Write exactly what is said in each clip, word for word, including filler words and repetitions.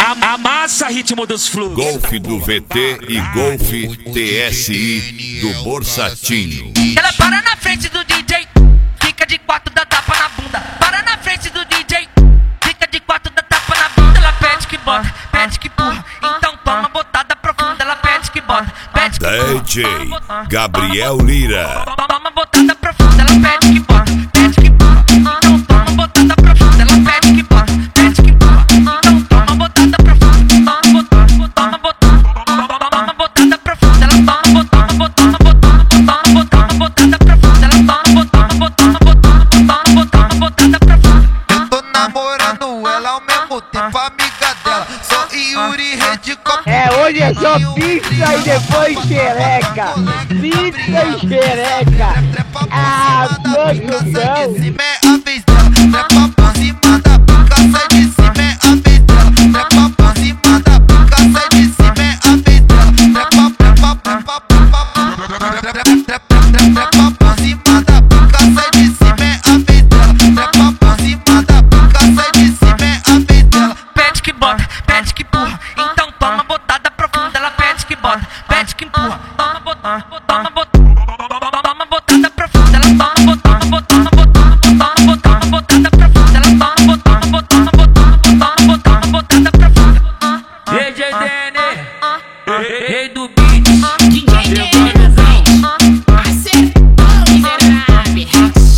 a, amassa ritmo dos fluxos. Golf do V T e Golf T S I do Borsatinho. Ela para na frente do D J, fica de quatro, dá tapa na bunda. Para na frente do D J, fica de quatro, dá tapa na bunda. Ela pede que bota, pede que empurra, então toma botada profunda. Ela pede que bota, pede que empurra, D J Gabriel Lira. toma botada profunda. Ela pede que bota, pede que empurra, então toma botada profunda. Ela pede que bota, pede que empurra, então toma botada profunda. Toma botada, toma botada, toma botada profunda. Ela toma botada, botando, botando, botando, botando, botada profunda. Ela toma botando, botando, botando, botando, botando, botada profunda. Eu tô namorando ela ao mesmo tempo, amiga dela. Sou Yuri, rede copo. É, hoje é só pizza e depois xereca. Pizza e xereca. Ah, mano, não. Cima é a vez dela, trepa por cima da pica, sai de cima é a vez dela. Trepa por cima da pica, sai de cima é a vez dela. Trepa, trepa, trepa, trepa, trepa por cima da pica, sai de cima é a vez dela. Trepa por cima da pica, sai de cima é a vez dela. Pede que bota, pede que empurra, então toma botada profunda. Ela pede que bota, pede que empurra, toma botada, toma botada, toma botada profunda. Ela toma botando, botando, botando, botando, botando, botada profunda. Ela toma botando, botando, botando, botando, botando, botada profunda. D J D N, rei do beat. D J D N, acertou, miserável.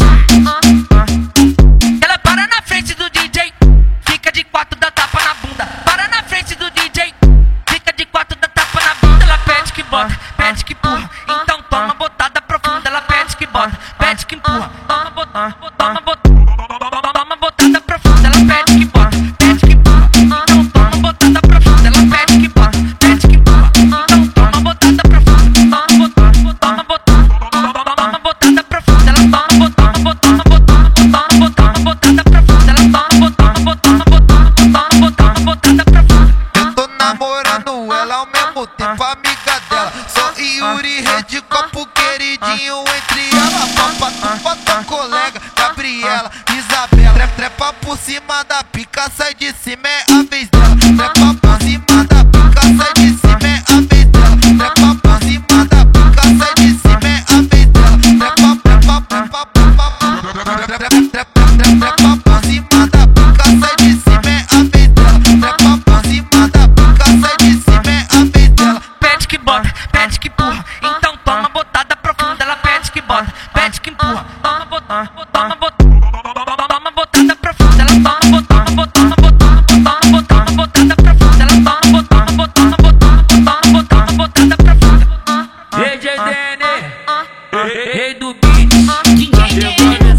Ela para na frente do D J, fica de quatro, dá tapa na bunda. Para na frente do D J, fica de quatro, dá tapa na bunda. Ela pede que bota, pede que empurra, então toma botada profunda. Ela pede que bota, pede que empurra, toma botada, toma botada, toma botada profunda. Ela pede que bota, pede que empurra, então toma botada profunda. Ela pede que bota, pede que empurra, então toma botada profunda. Toma botada, toma botada, toma botada profunda. Ela toma botando, botando, botando, botando, botando, botada profunda. Ela toma botando, botando, botando, botando, botando, botada profunda. Eu tô namorando ela ao mesmo tempo, amiga dela. Sou Yuri, rede copo, queridinho entre ela. Papa, tu bota colega, Gabriela, Isabela. Tre- Trepa por cima da pica, sai de cima é a vez dela. Trepa por cima da pica, sai de cima é a vez dela. Trepa por cima da pica, sai de cima é a vez dela. Trepa, trepa, trepa, trepa, trepa por cima da pica, sai de cima é a vez dela. Trepa por cima da pica, sai de cima é a vez dela. Pede que bota, pede que empurra, então toma botada profunda. Ela pede que bota, pede que empurra, toma botada, toma botada, toma botada profunda. Ela toma botando, botando, botando, botando, botando, botada profunda. Ela toma botando, botando, botando, botando, botando, botada profunda. D J D N, rei do beat. D J D N.